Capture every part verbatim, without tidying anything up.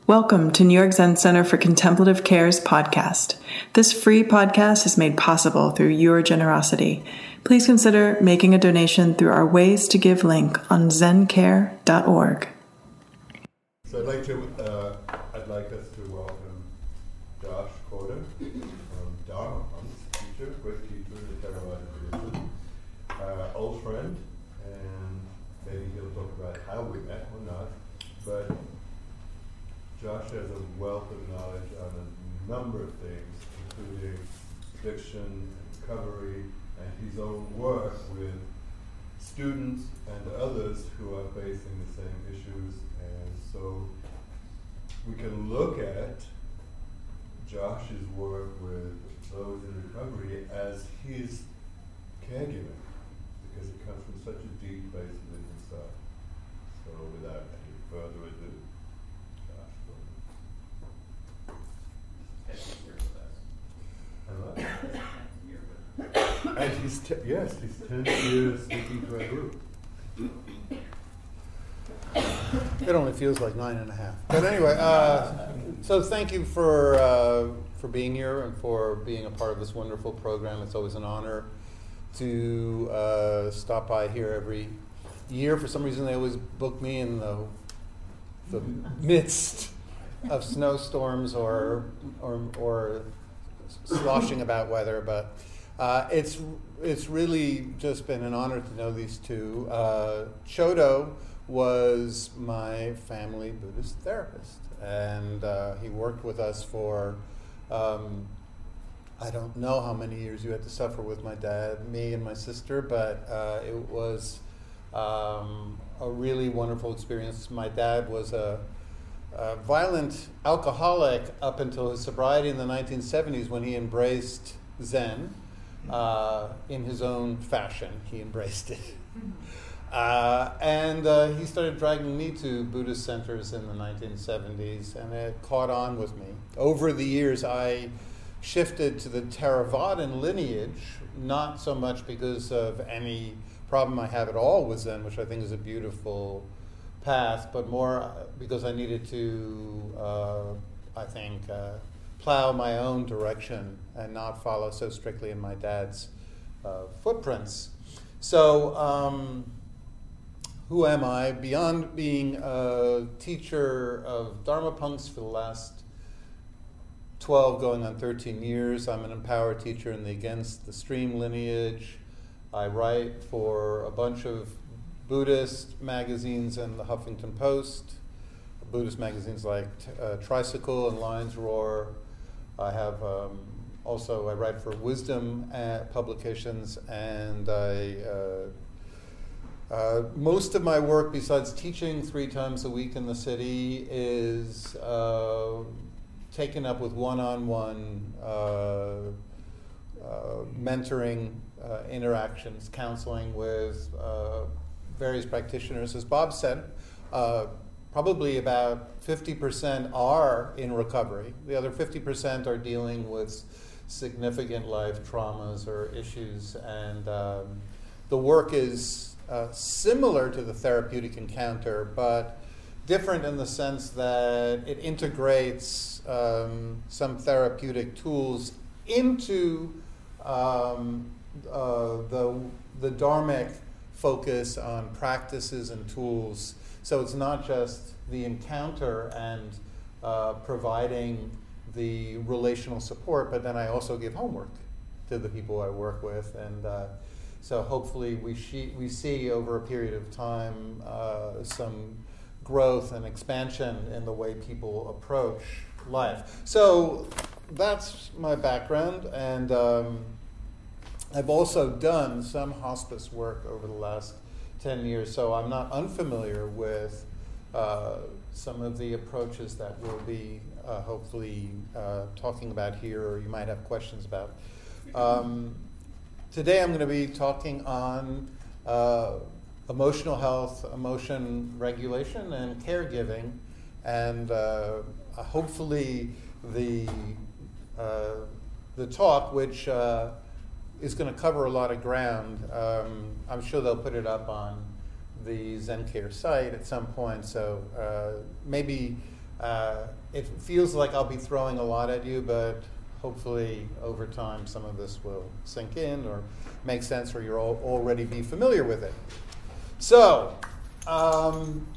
Welcome to New York Zen Center for Contemplative Care's podcast. This free podcast is made possible through your generosity. Please consider making a donation through our Ways to Give link on zen care dot org. So I'd like to, uh, I'd like us to welcome Josh Corder from Dharma Punks, teacher, great teacher in the Theravada tradition, uh, old friend, and maybe he'll talk about how we met or not, but Josh has a wealth of knowledge on a number of things, including addiction, recovery, and his own work with students and others who are facing the same issues. And so we can look at Josh's work with those in recovery as his caregiving, because it comes from such a deep place within himself. So without any further ado, and he's te- yes, he's ten years speaking to our group. It only feels like nine and a half. But anyway, uh, so thank you for uh, for being here and for being a part of this wonderful program. It's always an honor to uh, stop by here every year. For some reason, they always book me in the the midst of snowstorms or or or sloshing about weather, but uh, it's it's really just been an honor to know these two. Uh, Chodo was my family Buddhist therapist, and uh, he worked with us for um, I don't know how many years you had to suffer with my dad, me and my sister, but uh, it was um, a really wonderful experience. My dad was a A violent alcoholic up until his sobriety in the nineteen seventies, when he embraced Zen uh, in his own fashion. He embraced it. Uh, and uh, he started dragging me to Buddhist centers in the nineteen seventies, and it caught on with me. Over the years, I shifted to the Theravadan lineage, not so much because of any problem I have at all with Zen, which I think is a beautiful path, but more because I needed to, uh, I think, uh, plow my own direction and not follow so strictly in my dad's uh, footprints. So, um, who am I? Beyond being a teacher of Dharma Punks for the last twelve, going on thirteen years, I'm an empowered teacher in the Against the Stream lineage. I write for a bunch of Buddhist magazines and the Huffington Post, Buddhist magazines like uh, Tricycle and Lion's Roar. I have um, also, I write for Wisdom publications, and I, uh, uh, most of my work, besides teaching three times a week in the city, is uh, taken up with one-on-one uh, uh, mentoring uh, interactions, counseling with uh, various practitioners. As Bob said, uh, probably about fifty percent are in recovery. The other fifty percent are dealing with significant life traumas or issues, and um, the work is uh, similar to the therapeutic encounter, but different in the sense that it integrates um, some therapeutic tools into um, uh, the the Dharmic focus on practices and tools. So it's not just the encounter and uh, providing the relational support, but then I also give homework to the people I work with. And uh, so hopefully we, she- we see over a period of time uh, some growth and expansion in the way people approach life. So that's my background, and um, I've also done some hospice work over the last ten years, so I'm not unfamiliar with uh, some of the approaches that we'll be uh, hopefully uh, talking about here, or you might have questions about. Um, today I'm going to be talking on uh, emotional health, emotion regulation, and caregiving, and uh, hopefully the uh, the talk, which uh, is going to cover a lot of ground. Um, I'm sure they'll put it up on the ZenCare site at some point, so uh, maybe Uh, it feels like I'll be throwing a lot at you, but hopefully over time some of this will sink in or make sense, or you'll al- already be familiar with it. So, um,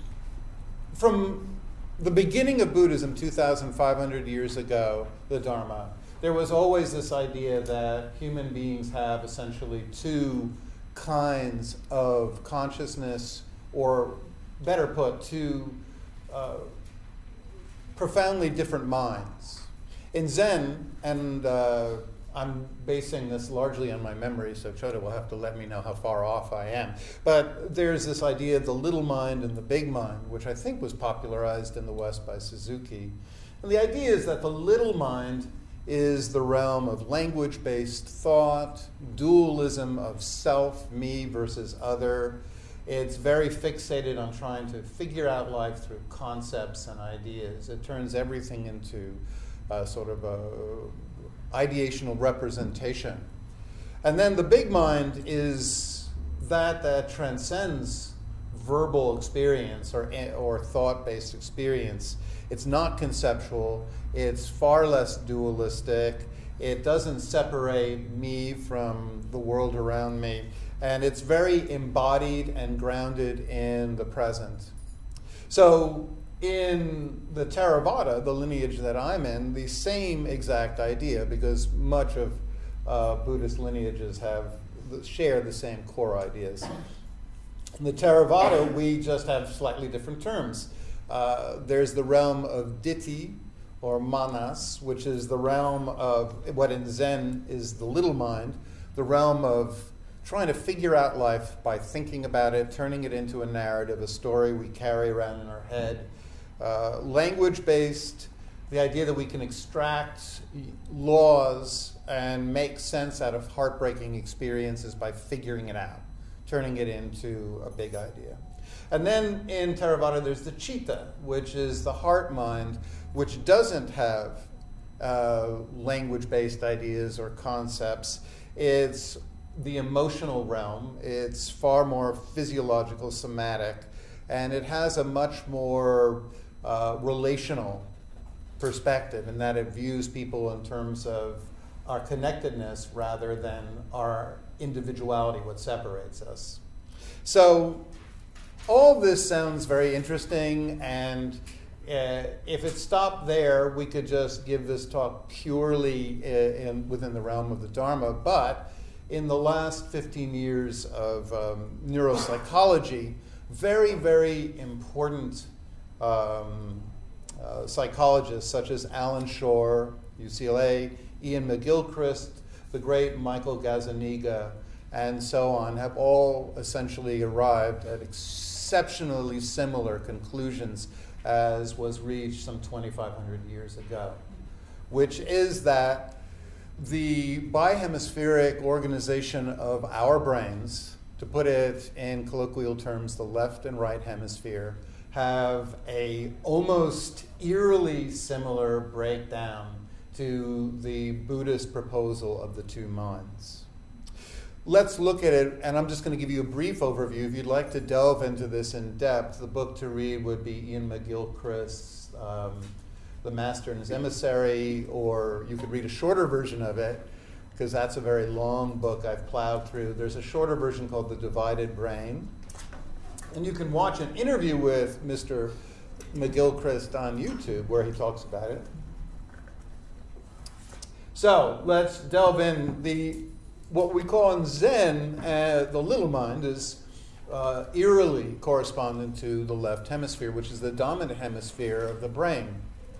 from the beginning of Buddhism, two thousand five hundred years ago, the Dharma, there was always this idea that human beings have essentially two kinds of consciousness, or better put, two uh, profoundly different minds. In Zen, and uh, I'm basing this largely on my memory, so Chota will have to let me know how far off I am. But there's this idea of the little mind and the big mind, which I think was popularized in the West by Suzuki. And the idea is that the little mind is the realm of language-based thought, dualism of self, me versus other. It's very fixated on trying to figure out life through concepts and ideas. It turns everything into uh, sort of a ideational representation. And then the big mind is that that transcends verbal experience or, or thought-based experience. It's not conceptual. It's far less dualistic. It doesn't separate me from the world around me. And it's very embodied and grounded in the present. So in the Theravada, the lineage that I'm in, the same exact idea, because much of uh, Buddhist lineages have share the same core ideas. In the Theravada, we just have slightly different terms. Uh, there's the realm of ditthi, or manas, which is the realm of what in Zen is the little mind, the realm of trying to figure out life by thinking about it, turning it into a narrative, a story we carry around in our head. Uh, language-based, the idea that we can extract laws and make sense out of heartbreaking experiences by figuring it out, turning it into a big idea. And then in Theravada, there's the citta, which is the heart mind, which doesn't have uh, language-based ideas or concepts. It's the emotional realm. It's far more physiological, somatic, and it has a much more uh, relational perspective in that it views people in terms of our connectedness rather than our individuality, what separates us. So all this sounds very interesting, and uh, if it stopped there, we could just give this talk purely in, in, within the realm of the Dharma, but in the last fifteen years of um, neuropsychology, very, very important um, uh, psychologists such as Alan Shore, U C L A, Ian McGilchrist, the great Michael Gazzaniga, and so on, have all essentially arrived at exceptionally similar conclusions as was reached some twenty-five hundred years ago, which is that the bihemispheric organization of our brains, to put it in colloquial terms, the left and right hemisphere, have a almost eerily similar breakdown to the Buddhist proposal of the two minds. Let's look at it, and I'm just going to give you a brief overview. If you'd like to delve into this in depth, the book to read would be Ian McGilchrist's um, The Master and His Emissary, or you could read a shorter version of it, because that's a very long book I've plowed through. There's a shorter version called The Divided Brain. And you can watch an interview with Mister McGilchrist on YouTube where he talks about it. So let's delve in. The what we call in Zen uh, the little mind is uh, eerily correspondent to the left hemisphere, which is the dominant hemisphere of the brain.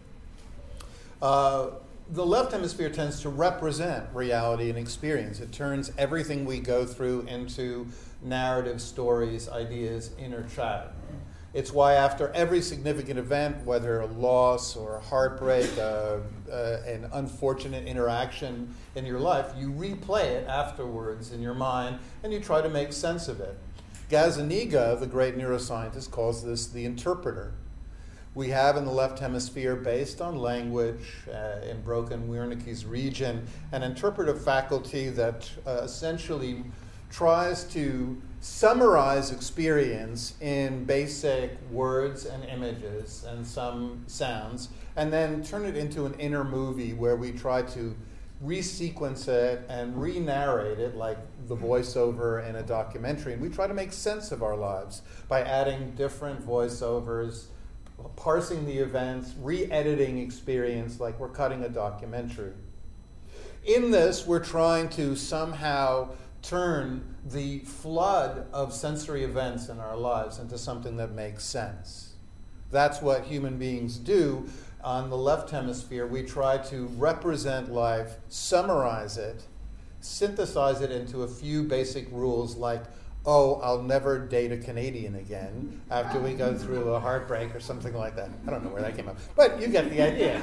Uh, the left hemisphere tends to represent reality and experience. It turns everything we go through into narrative, stories, ideas, inner chatter. It's why after every significant event, whether a loss or a heartbreak, uh, uh, an unfortunate interaction in your life, you replay it afterwards in your mind and you try to make sense of it. Gazzaniga, the great neuroscientist, calls this the interpreter. We have in the left hemisphere, based on language uh, in Broken Wernicke's region, an interpretive faculty that uh, essentially tries to summarize experience in basic words and images and some sounds, and then turn it into an inner movie where we try to resequence it and re-narrate it like the voiceover in a documentary. And we try to make sense of our lives by adding different voiceovers, parsing the events, re-editing experience like we're cutting a documentary. In this, we're trying to somehow turn the flood of sensory events in our lives into something that makes sense. That's what human beings do. On the left hemisphere, we try to represent life, summarize it, synthesize it into a few basic rules like, oh, I'll never date a Canadian again after we go through a heartbreak or something like that. I don't know where that came up, but you get the idea.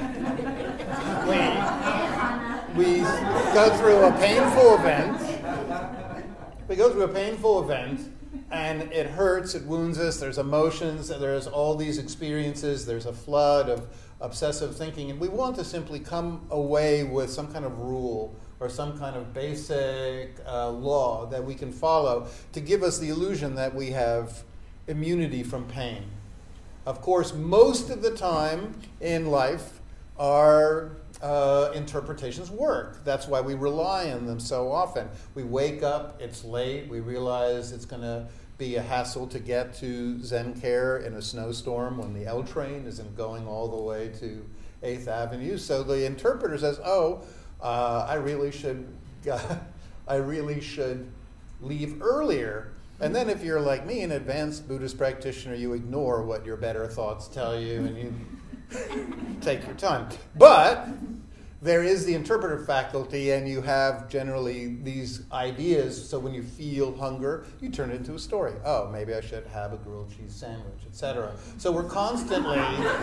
We, we go through a painful event. We go through a painful event, and it hurts, it wounds us, there's emotions, there's all these experiences, there's a flood of obsessive thinking, and we want to simply come away with some kind of rule or some kind of basic uh, law that we can follow to give us the illusion that we have immunity from pain. Of course, most of the time in life, our uh, interpretations work. That's why we rely on them so often. We wake up, it's late, we realize it's going to be a hassle to get to Zen Care in a snowstorm when the L train isn't going all the way to eighth Avenue. So the interpreter says, oh, uh, I really should I really should leave earlier. And then if you're like me, an advanced Buddhist practitioner, you ignore what your better thoughts tell you and you take your time. But there is the interpretive faculty, and you have generally these ideas. So when you feel hunger, you turn it into a story. Oh, maybe I should have a grilled cheese sandwich, et cetera. So we're constantly,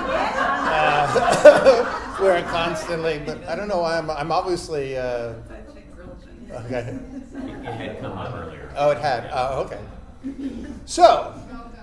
uh, we're constantly. But I don't know. I'm I'm obviously. Uh, okay. It had come up earlier. Oh, it had. Oh, okay. So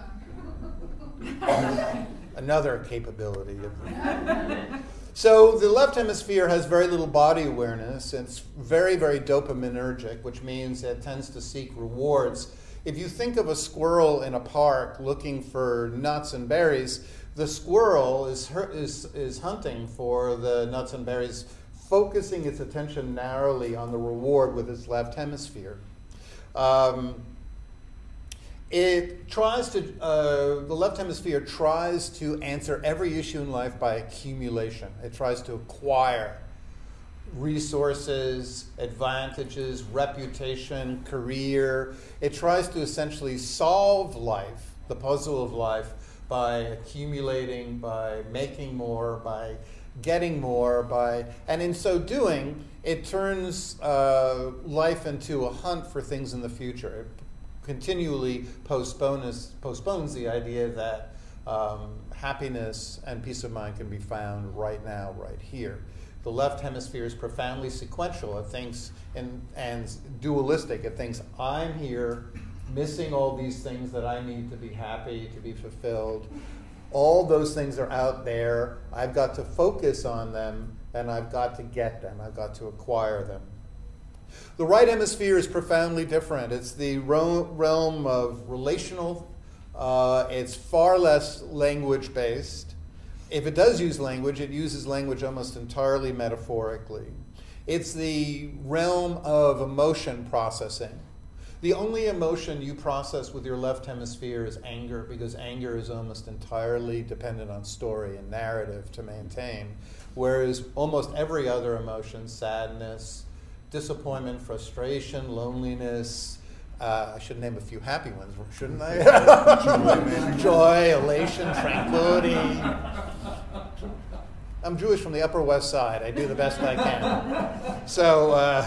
another capability of. So the left hemisphere has very little body awareness. It's very, very dopaminergic, which means it tends to seek rewards. If you think of a squirrel in a park looking for nuts and berries, the squirrel is is is hunting for the nuts and berries, focusing its attention narrowly on the reward with its left hemisphere. Um, It tries to, uh, the left hemisphere tries to answer every issue in life by accumulation. It tries to acquire resources, advantages, reputation, career. It tries to essentially solve life, the puzzle of life, by accumulating, by making more, by getting more, by, and in so doing, it turns uh, life into a hunt for things in the future. It continually postpones, postpones the idea that um, happiness and peace of mind can be found right now, right here. The left hemisphere is profoundly sequential. It thinks in, and dualistic. It thinks, I'm here, missing all these things that I need to be happy, to be fulfilled. All those things are out there. I've got to focus on them, and I've got to get them. I've got to acquire them. The right hemisphere is profoundly different. It's the realm of relational. Uh, it's far less language-based. If it does use language, it uses language almost entirely metaphorically. It's the realm of emotion processing. The only emotion you process with your left hemisphere is anger, because anger is almost entirely dependent on story and narrative to maintain, whereas almost every other emotion, sadness, disappointment, frustration, loneliness. Uh, I should name a few happy ones, shouldn't I? Joy, Joy, elation, tranquility. I'm Jewish from the Upper West Side. I do the best I can. So, uh,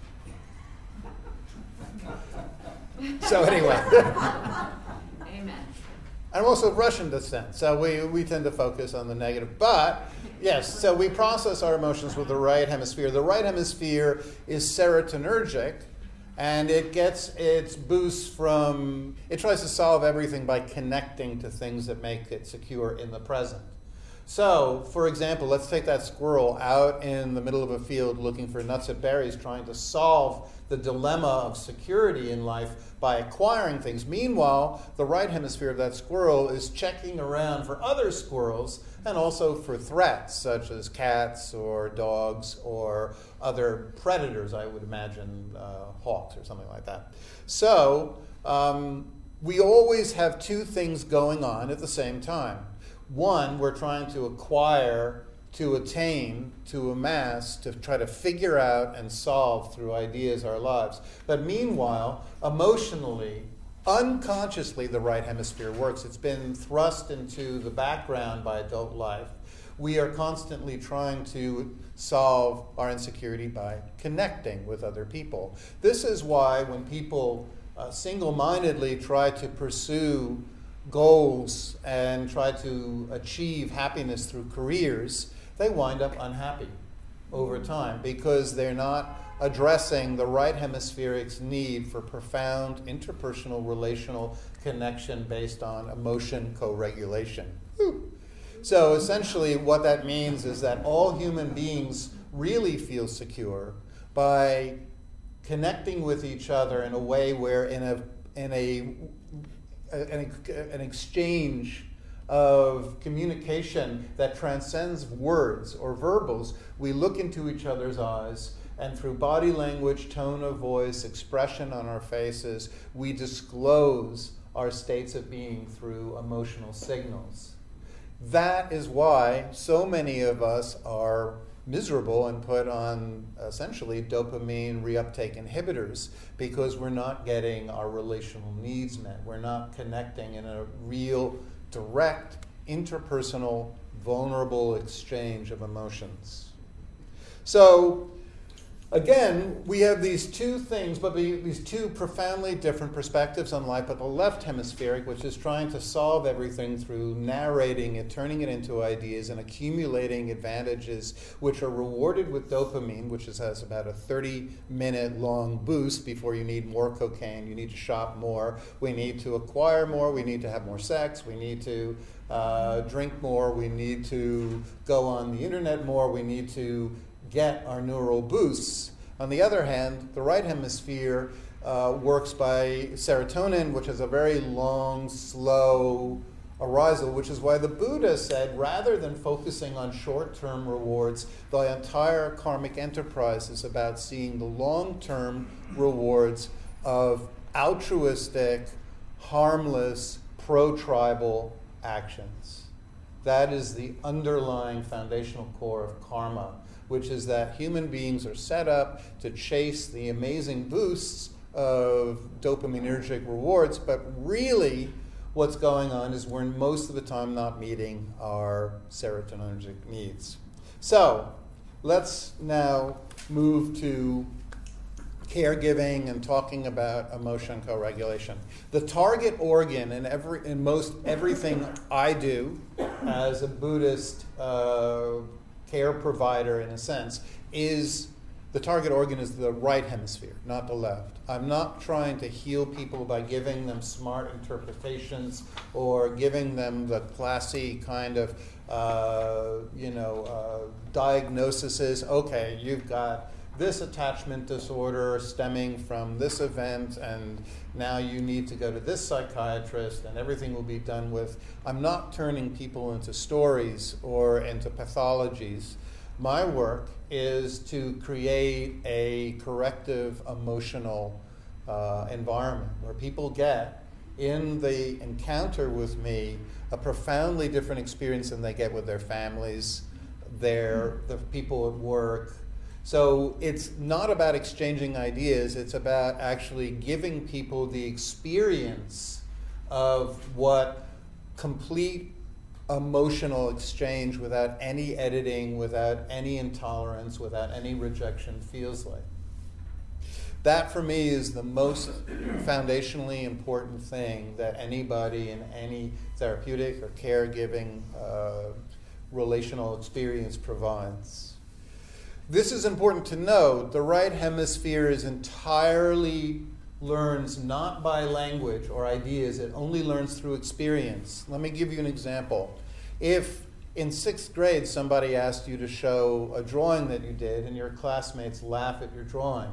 so anyway. Amen. I'm also of Russian descent, so we, we tend to focus on the negative. But, yes, so we process our emotions with the right hemisphere. The right hemisphere is serotonergic, and it gets its boosts from, it tries to solve everything by connecting to things that make it secure in the present. So, for example, let's take that squirrel out in the middle of a field looking for nuts and berries, trying to solve the dilemma of security in life by acquiring things. Meanwhile, the right hemisphere of that squirrel is checking around for other squirrels and also for threats, such as cats or dogs or other predators, I would imagine, uh, hawks or something like that. So, um, we always have two things going on at the same time. One, we're trying to acquire, to attain, to amass, to try to figure out and solve through ideas our lives. But meanwhile, emotionally, unconsciously, the right hemisphere works. It's been thrust into the background by adult life. We are constantly trying to solve our insecurity by connecting with other people. This is why when people uh, single-mindedly try to pursue goals and try to achieve happiness through careers, they wind up unhappy over time because they're not addressing the right hemispheric's need for profound interpersonal relational connection based on emotion co-regulation. Whew. So essentially what that means is that all human beings really feel secure by connecting with each other in a way where in a in a An, an exchange of communication that transcends words or verbals, we look into each other's eyes, and through body language, tone of voice, expression on our faces, we disclose our states of being through emotional signals. That is why so many of us are miserable and put on essentially dopamine reuptake inhibitors because we're not getting our relational needs met. We're not connecting in a real, direct, interpersonal, vulnerable exchange of emotions. So, again, we have these two things, but these two profoundly different perspectives on life. But the left hemispheric, which is trying to solve everything through narrating it, turning it into ideas, and accumulating advantages, which are rewarded with dopamine, which is, has about a thirty-minute long boost before you need more cocaine. You need to shop more. We need to acquire more. We need to have more sex. We need to uh, drink more. We need to go on the internet more. We need to get our neural boosts. On the other hand, the right hemisphere uh, works by serotonin, which is a very long, slow arousal, which is why the Buddha said, rather than focusing on short-term rewards, the entire karmic enterprise is about seeing the long-term rewards of altruistic, harmless, pro-tribal actions. That is the underlying foundational core of karma, which is that human beings are set up to chase the amazing boosts of dopaminergic rewards, but really what's going on is we're most of the time not meeting our serotonergic needs. So let's now move to caregiving and talking about emotion co-regulation. The target organ in every in most everything I do as a Buddhist uh, care provider, in a sense, is the target organ is the right hemisphere, not the left. I'm not trying to heal people by giving them smart interpretations or giving them the classy kind of, uh, you know, uh, diagnoses. Okay, you've got this attachment disorder stemming from this event, and now you need to go to this psychiatrist, and everything will be done with. I'm not turning people into stories or into pathologies. My work is to create a corrective emotional uh, environment where people get, in the encounter with me, a profoundly different experience than they get with their families, their the people at work. So it's not about exchanging ideas, it's about actually giving people the experience of what complete emotional exchange without any editing, without any intolerance, without any rejection feels like. That for me is the most foundationally important thing that anybody in any therapeutic or caregiving uh, relational experience provides. This is important to note. The right hemisphere is entirely learns not by language or ideas. It only learns through experience. Let me give you an example. If in sixth grade, somebody asked you to show a drawing that you did, and your classmates laugh at your drawing.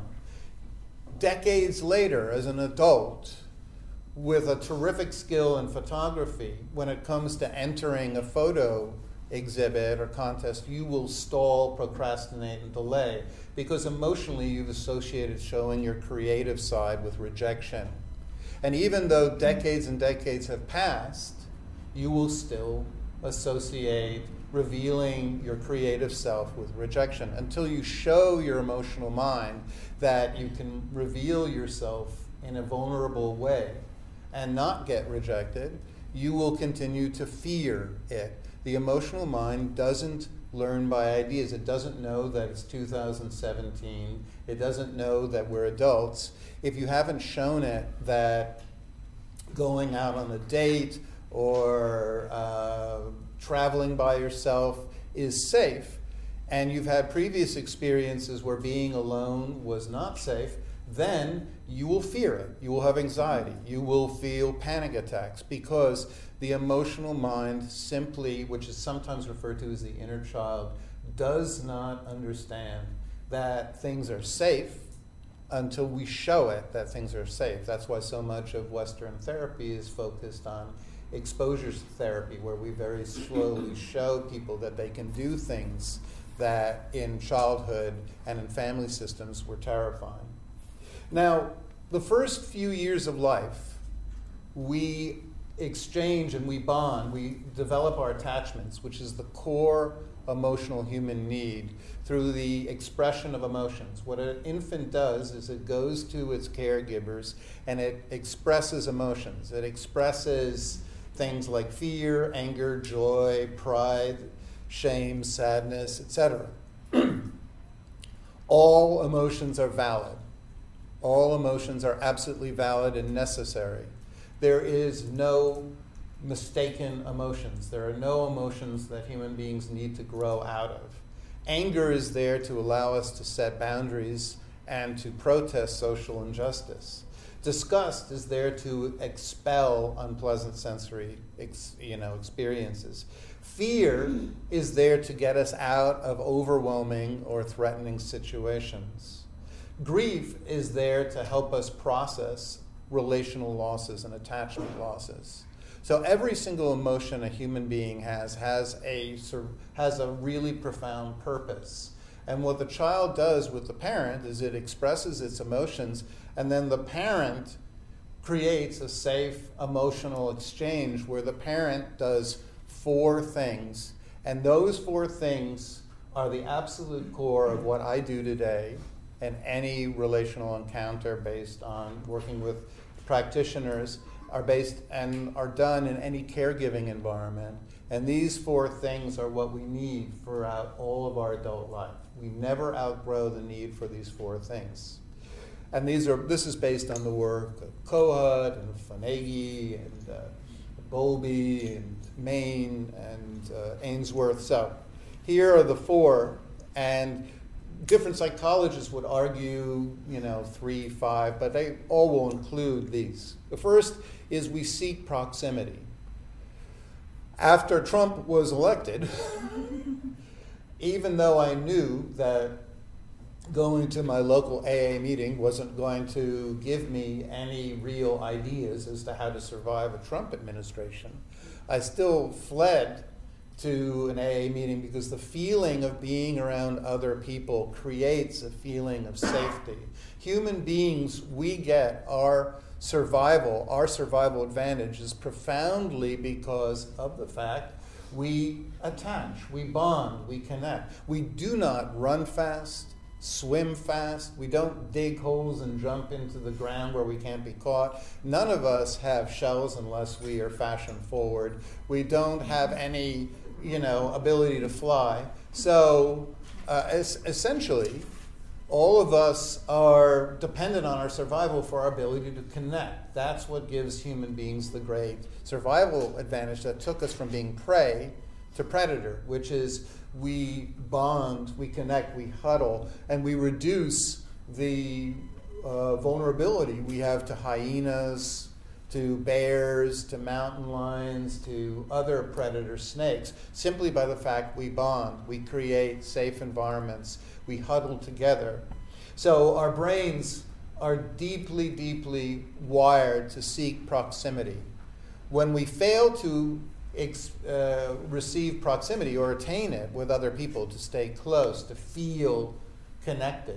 Decades later, as an adult, with a terrific skill in photography, when it comes to entering a photo exhibit or contest, you will stall, procrastinate, and delay, because emotionally you've associated showing your creative side with rejection. And even though decades and decades have passed, you will still associate revealing your creative self with rejection until you show your emotional mind that you can reveal yourself in a vulnerable way and not get rejected. You will continue to fear it. The emotional mind doesn't learn by ideas. It doesn't know that it's two thousand seventeen. It doesn't know that we're adults. If you haven't shown it that going out on a date or uh, traveling by yourself is safe, and you've had previous experiences where being alone was not safe, then you will fear it. You will have anxiety. You will feel panic attacks, because the emotional mind simply, which is sometimes referred to as the inner child, does not understand that things are safe until we show it that things are safe. That's why so much of Western therapy is focused on exposure therapy, where we very slowly show people that they can do things that in childhood and in family systems were terrifying. Now, the first few years of life, we exchange and we bond, we develop our attachments, which is the core emotional human need, through the expression of emotions. What an infant does is it goes to its caregivers and it expresses emotions. It expresses things like fear, anger, joy, pride, shame, sadness, et cetera. All emotions are valid. All emotions are absolutely valid and necessary. There is no mistaken emotions. There are no emotions that human beings need to grow out of. Anger is there to allow us to set boundaries and to protest social injustice. Disgust is there to expel unpleasant sensory ex, you know, experiences. Fear is there to get us out of overwhelming or threatening situations. Grief is there to help us process relational losses and attachment losses. So every single emotion a human being has has a has a really profound purpose. And what the child does with the parent is it expresses its emotions, and then the parent creates a safe emotional exchange where the parent does four things. And those four things are the absolute core of what I do today and any relational encounter based on working with practitioners are based and are done in any caregiving environment. And these four things are what we need throughout all of our adult life. We never outgrow the need for these four things. And these are this is based on the work of Kohut and Fonagy and uh, Bowlby and Main and uh, Ainsworth. So here are the four, and different psychologists would argue, you know, three, five, but they all will include these. The first is we seek proximity. After Trump was elected, even though I knew that going to my local A A meeting wasn't going to give me any real ideas as to how to survive a Trump administration, I still fled to an A A meeting because the feeling of being around other people creates a feeling of safety. Human beings, we get our survival, our survival advantage is profoundly because of the fact we attach, we bond, we connect. We do not run fast, swim fast. We don't dig holes and jump into the ground where we can't be caught. None of us have shells unless we are fashion forward. We don't have any, you know, ability to fly. So uh, es- essentially, all of us are dependent on our survival for our ability to connect. That's what gives human beings the great survival advantage that took us from being prey to predator, which is we bond, we connect, we huddle, and we reduce the uh, vulnerability we have to hyenas, to bears, to mountain lions, to other predator snakes, simply by the fact we bond, we create safe environments, we huddle together. So our brains are deeply, deeply wired to seek proximity. When we fail to ex- uh, receive proximity or attain it with other people, to stay close, to feel connected,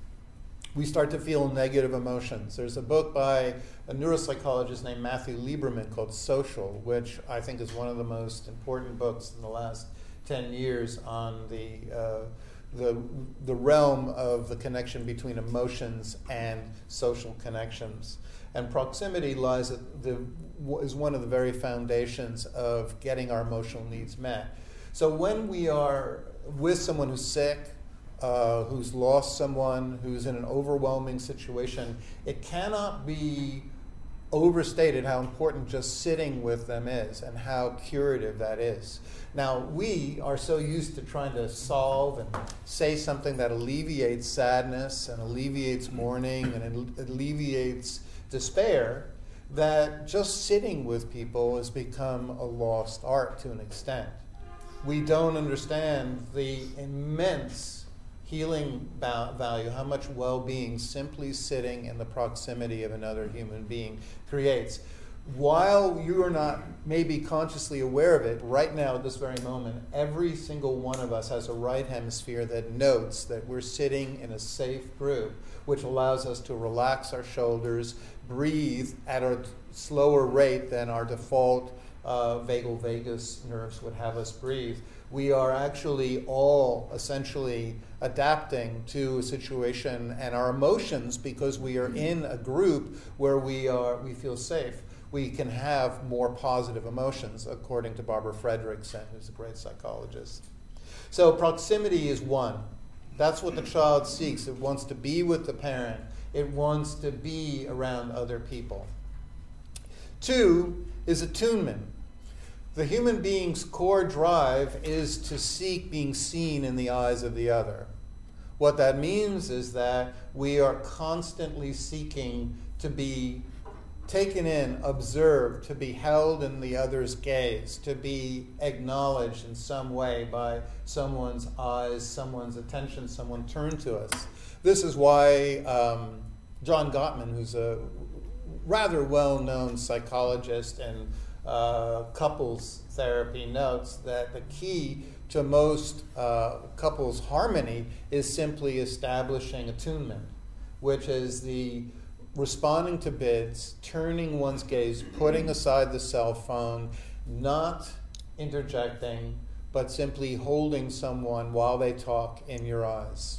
we start to feel negative emotions. There's a book by a neuropsychologist named Matthew Lieberman called Social, which I think is one of the most important books in the last ten years on the uh, the the realm of the connection between emotions and social connections. And proximity lies at the is one of the very foundations of getting our emotional needs met. So when we are with someone who's sick, Uh, who's lost someone, who's in an overwhelming situation, it cannot be overstated how important just sitting with them is and how curative that is. Now, we are so used to trying to solve and say something that alleviates sadness and alleviates mourning and alleviates despair, that just sitting with people has become a lost art to an extent. We don't understand the immense healing value, how much well-being simply sitting in the proximity of another human being creates. While you are not maybe consciously aware of it, right now at this very moment, every single one of us has a right hemisphere that notes that we're sitting in a safe group, which allows us to relax our shoulders, breathe at a slower rate than our default uh, vagal vagus nerves would have us breathe. We are actually all essentially adapting to a situation and our emotions, because we are in a group where we are we feel safe. We can have more positive emotions, according to Barbara Fredrickson, who's a great psychologist. So proximity is one. That's what the child seeks. It wants to be with the parent. It wants to be around other people. Two is attunement. The human being's core drive is to seek being seen in the eyes of the other. What that means is that we are constantly seeking to be taken in, observed, to be held in the other's gaze, to be acknowledged in some way by someone's eyes, someone's attention, someone turned to us. This is why um, John Gottman, who's a rather well-known psychologist and uh, couples therapy, notes that the key to most uh, couples' harmony is simply establishing attunement, which is the responding to bids, turning one's gaze, putting aside the cell phone, not interjecting, but simply holding someone while they talk in your eyes.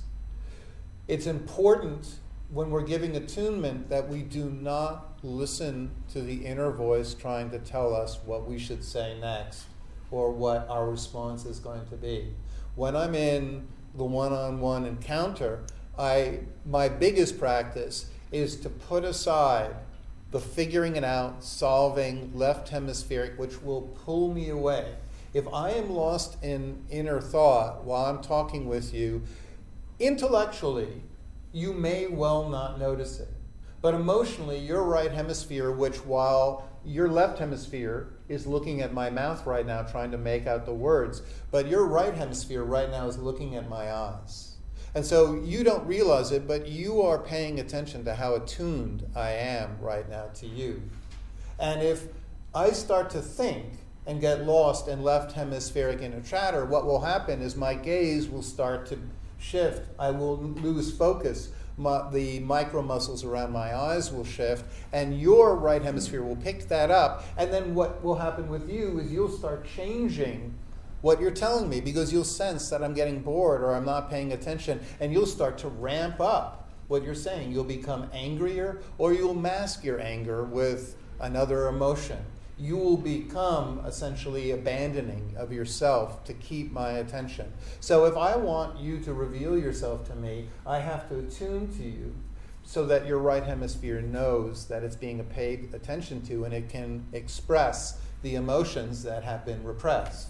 It's important when we're giving attunement that we do not listen to the inner voice trying to tell us what we should say next or what our response is going to be. When I'm in the one-on-one encounter, I my biggest practice is to put aside the figuring it out, solving, left hemispheric, which will pull me away. If I am lost in inner thought while I'm talking with you, intellectually, you may well not notice it. But emotionally, your right hemisphere, which while your left hemisphere is looking at my mouth right now trying to make out the words, but your right hemisphere right now is looking at my eyes. And so you don't realize it, but you are paying attention to how attuned I am right now to you. And if I start to think and get lost in left hemispheric inner chatter, what will happen is my gaze will start to shift. I will lose focus. My, the micro muscles around my eyes will shift, and your right hemisphere will pick that up. And then what will happen with you is you'll start changing what you're telling me, because you'll sense that I'm getting bored or I'm not paying attention, and you'll start to ramp up what you're saying. You'll become angrier, or you'll mask your anger with another emotion. You will become essentially abandoning of yourself to keep my attention. So if I want you to reveal yourself to me, I have to attune to you so that your right hemisphere knows that it's being paid attention to and it can express the emotions that have been repressed.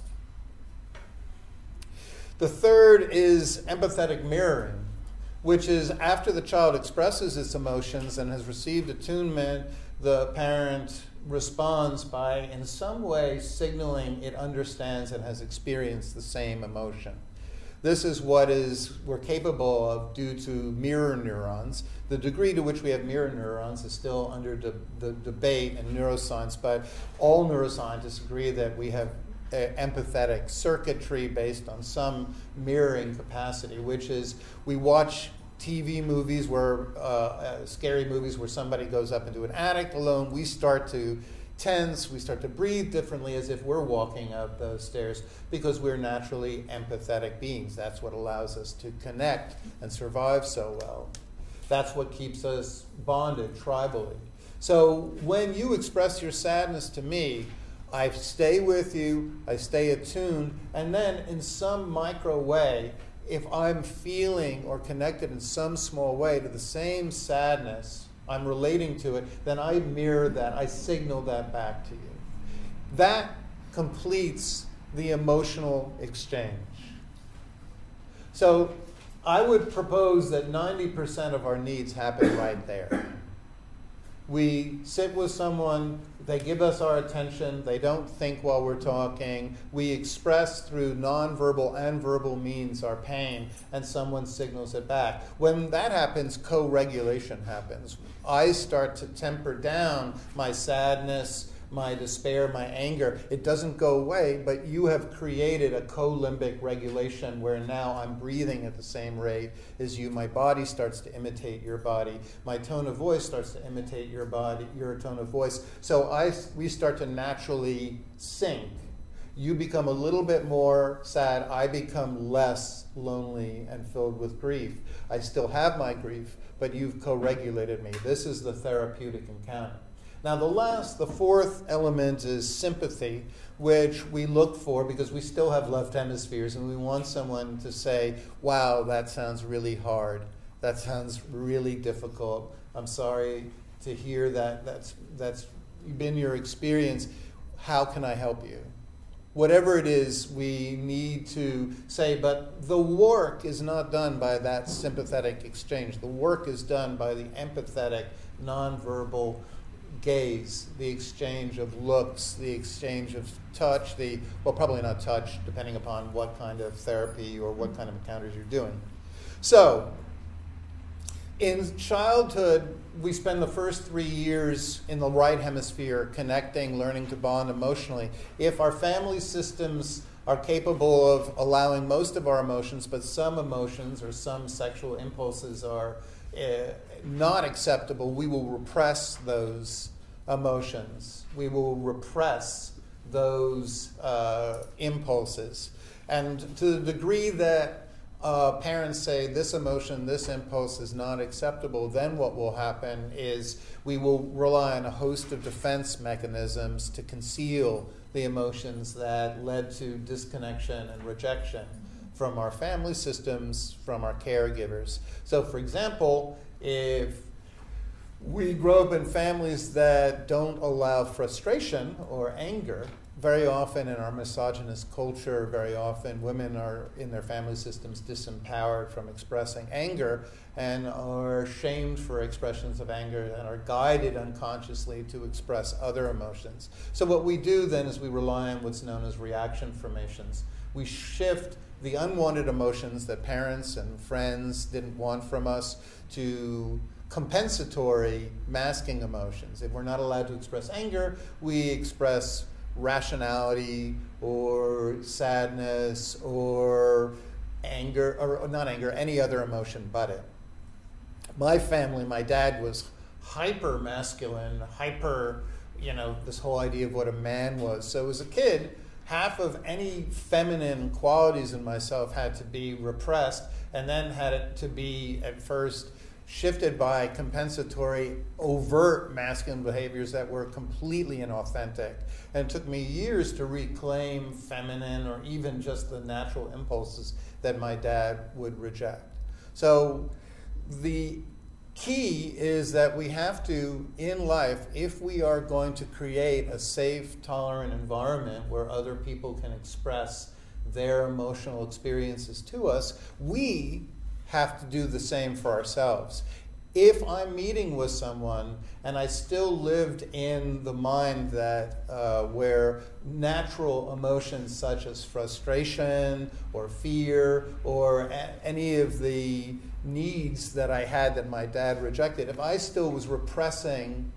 The third is empathetic mirroring, which is after the child expresses its emotions and has received attunement, the parent responds by, in some way, signaling it understands and has experienced the same emotion. This is what is we're capable of due to mirror neurons. The degree to which we have mirror neurons is still under de- the debate in neuroscience, but all neuroscientists agree that we have uh, empathetic circuitry based on some mirroring capacity, which is we watch T V movies where uh, uh, scary movies where somebody goes up into an attic alone. We start to tense, we start to breathe differently as if we're walking up those stairs because we're naturally empathetic beings. That's what allows us to connect and survive so well. That's what keeps us bonded tribally. So when you express your sadness to me, I stay with you, I stay attuned, and then in some micro way, if I'm feeling or connected in some small way to the same sadness, I'm relating to it, then I mirror that, I signal that back to you. That completes the emotional exchange. So I would propose that ninety percent of our needs happen right there. We sit with someone, they give us our attention, they don't think while we're talking, we express through nonverbal and verbal means our pain, and someone signals it back. When that happens, co-regulation happens. I start to temper down my sadness, my despair, my anger. It doesn't go away, but you have created a co-limbic regulation where now I'm breathing at the same rate as you. My body starts to imitate your body. My tone of voice starts to imitate your body, your tone of voice. So I, we start to naturally sync. You become a little bit more sad. I become less lonely and filled with grief. I still have my grief, but you've co-regulated me. This is the therapeutic encounter. Now, the last, the fourth element is sympathy, which we look for because we still have left hemispheres and we want someone to say, wow, that sounds really hard. That sounds really difficult. I'm sorry to hear that. That's, that's been your experience. How can I help you? Whatever it is, we need to say, but the work is not done by that sympathetic exchange. The work is done by the empathetic, nonverbal gaze, the exchange of looks, the exchange of touch, the, well, probably not touch, depending upon what kind of therapy or what kind of encounters you're doing. So, in childhood, we spend the first three years in the right hemisphere connecting, learning to bond emotionally. If our family systems are capable of allowing most of our emotions, but some emotions or some sexual impulses are uh, not acceptable, we will repress those emotions. We will repress those uh, impulses. And to the degree that uh, parents say this emotion, this impulse is not acceptable, then what will happen is we will rely on a host of defense mechanisms to conceal the emotions that led to disconnection and rejection from our family systems, from our caregivers. So, for example, if we grow up in families that don't allow frustration or anger, very often in our misogynist culture, very often women are in their family systems disempowered from expressing anger and are shamed for expressions of anger and are guided unconsciously to express other emotions. So what we do then is we rely on what's known as reaction formations. We shift the unwanted emotions that parents and friends didn't want from us to compensatory masking emotions. If we're not allowed to express anger, we express rationality or sadness or anger, or not anger, any other emotion but it. My family, my dad was hyper masculine, hyper, you know, this whole idea of what a man was. So as a kid, half of any feminine qualities in myself had to be repressed and then had it to be at first shifted by compensatory, overt masculine behaviors that were completely inauthentic. And it took me years to reclaim feminine or even just the natural impulses that my dad would reject. So the key is that we have to, in life, if we are going to create a safe, tolerant environment where other people can express their emotional experiences to us, we have to do the same for ourselves. If I'm meeting with someone and I still lived in the mind that uh, where natural emotions such as frustration or fear or a- any of the needs that I had that my dad rejected, if I still was repressing,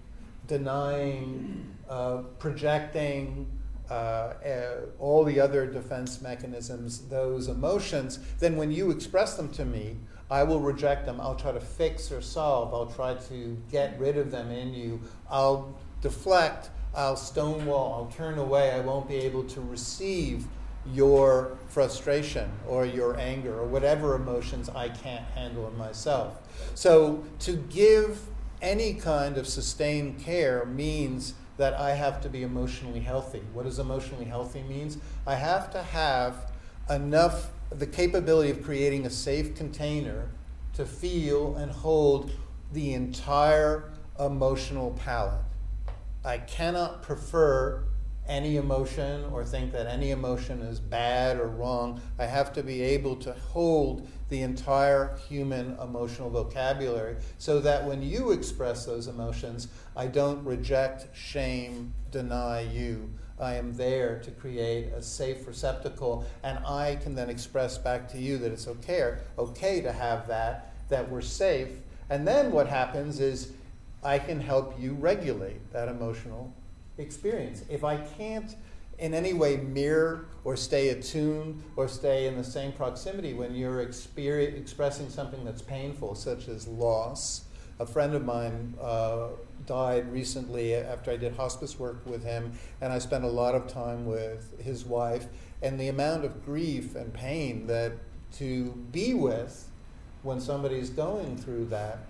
denying, uh, projecting, uh, uh, all the other defense mechanisms, those emotions, then when you express them to me, I will reject them. I'll try to fix or solve. I'll try to get rid of them in you. I'll deflect. I'll stonewall. I'll turn away. I won't be able to receive your frustration or your anger or whatever emotions I can't handle in myself. So to give any kind of sustained care means that I have to be emotionally healthy. What does emotionally healthy means? I have to have enough the capability of creating a safe container to feel and hold the entire emotional palette. I cannot prefer any emotion or think that any emotion is bad or wrong. I have to be able to hold the entire human emotional vocabulary so that when you express those emotions, I don't reject, shame, deny you. I am there to create a safe receptacle, and I can then express back to you that it's okay, okay to have that, that we're safe. And then what happens is I can help you regulate that emotional experience. If I can't in any way mirror or stay attuned or stay in the same proximity when you're exper- expressing something that's painful, such as loss. A friend of mine uh, died recently after I did hospice work with him, and I spent a lot of time with his wife, and the amount of grief and pain that to be with when somebody's going through that,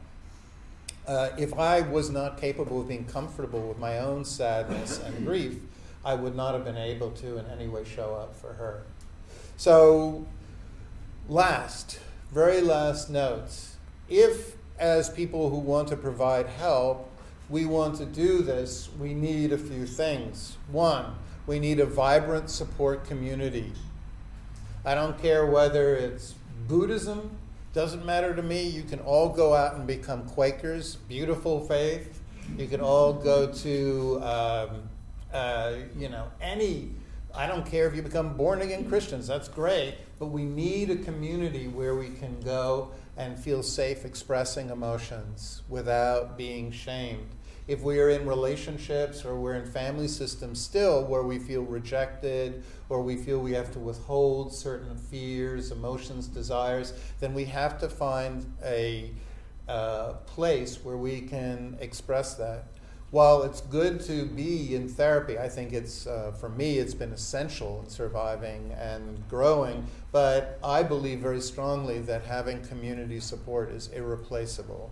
uh, if I was not capable of being comfortable with my own sadness and grief, I would not have been able to in any way show up for her. So, last, very last notes. If, as people who want to provide help, we want to do this, we need a few things. One, we need a vibrant support community. I don't care whether it's Buddhism, doesn't matter to me. You can all go out and become Quakers, beautiful faith. You can all go to, um, uh, you know, any, I don't care if you become born-again Christians, that's great, but we need a community where we can go and feel safe expressing emotions without being shamed. If we are in relationships or we're in family systems still where we feel rejected or we feel we have to withhold certain fears, emotions, desires, then we have to find a uh, place where we can express that. While it's good to be in therapy, I think it's, uh, for me, it's been essential in surviving and growing, but I believe very strongly that having community support is irreplaceable.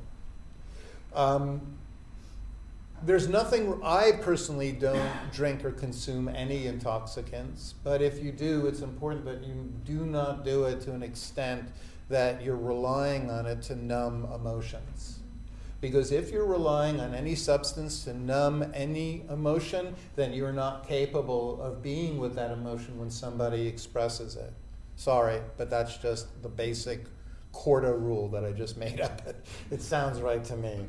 Um, There's nothing, I personally don't drink or consume any intoxicants, but if you do, it's important that you do not do it to an extent that you're relying on it to numb emotions. Because if you're relying on any substance to numb any emotion, then you're not capable of being with that emotion when somebody expresses it. Sorry, but that's just the basic Corda rule that I just made up. It sounds right to me.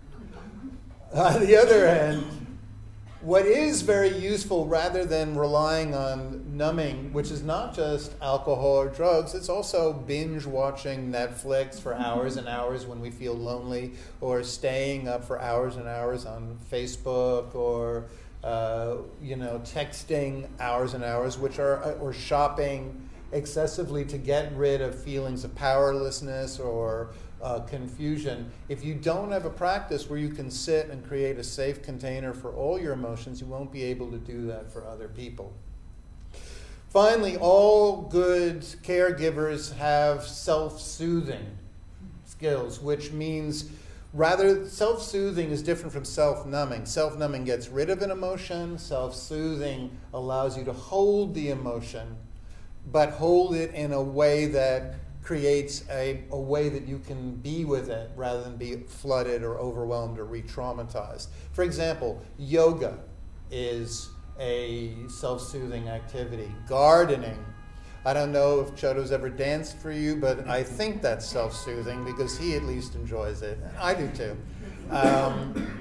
On the other hand, what is very useful rather than relying on numbing, which is not just alcohol or drugs, it's also binge watching Netflix for hours and hours when we feel lonely, or staying up for hours and hours on Facebook, or uh, you know, texting hours and hours, which are or shopping excessively to get rid of feelings of powerlessness or Uh, confusion. If you don't have a practice where you can sit and create a safe container for all your emotions, you won't be able to do that for other people. Finally, all good caregivers have self-soothing skills, which means rather self-soothing is different from self-numbing. Self-numbing gets rid of an emotion. Self-soothing allows you to hold the emotion, but hold it in a way that creates a, a way that you can be with it rather than be flooded or overwhelmed or re-traumatized. For example, yoga is a self-soothing activity. Gardening. I don't know if Chodo's ever danced for you, but I think that's self-soothing because he at least enjoys it. I do too. Um,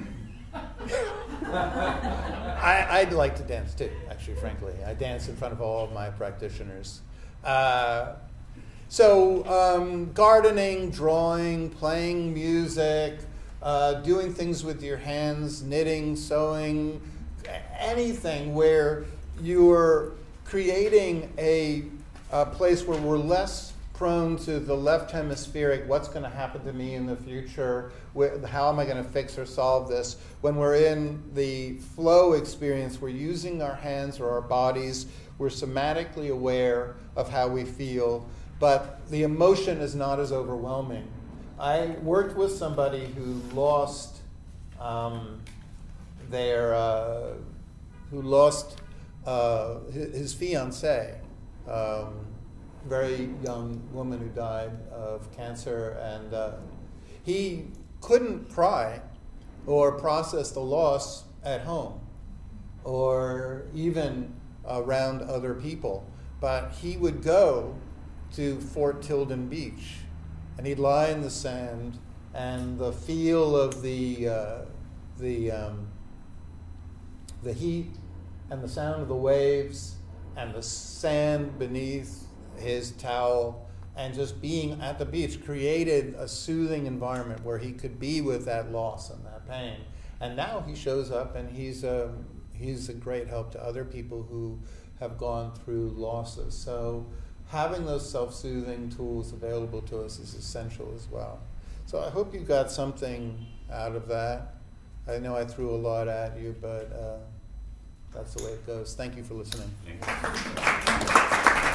I, I'd like to dance too, actually, frankly. I dance in front of all of my practitioners. Uh, so um, gardening, drawing, playing music, uh, doing things with your hands, knitting, sewing, anything where you're creating a, a place where we're less prone to the left hemispheric, what's going to happen to me in the future, where, how am I going to fix or solve this? When we're in the flow experience, we're using our hands or our bodies, we're somatically aware of how we feel, but the emotion is not as overwhelming. I worked with somebody who lost um, their, uh, who lost uh, his, his fiancée, um, very young woman who died of cancer, and uh, he couldn't cry or process the loss at home or even around other people. But he would go to Fort Tilden Beach, and he'd lie in the sand, and the feel of the uh, the um, the heat and the sound of the waves and the sand beneath his towel and just being at the beach created a soothing environment where he could be with that loss and that pain. And now he shows up and he's a, he's a great help to other people who have gone through losses. So having those self-soothing tools available to us is essential as well. So I hope you got something out of that. I know I threw a lot at you, but uh, that's the way it goes. Thank you for listening. Thank you.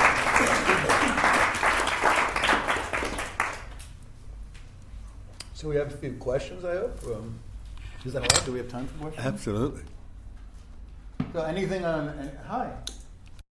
So we have a few questions, I hope. Um, is that all right? Do we have time for questions? Absolutely. So anything on? Uh, hi.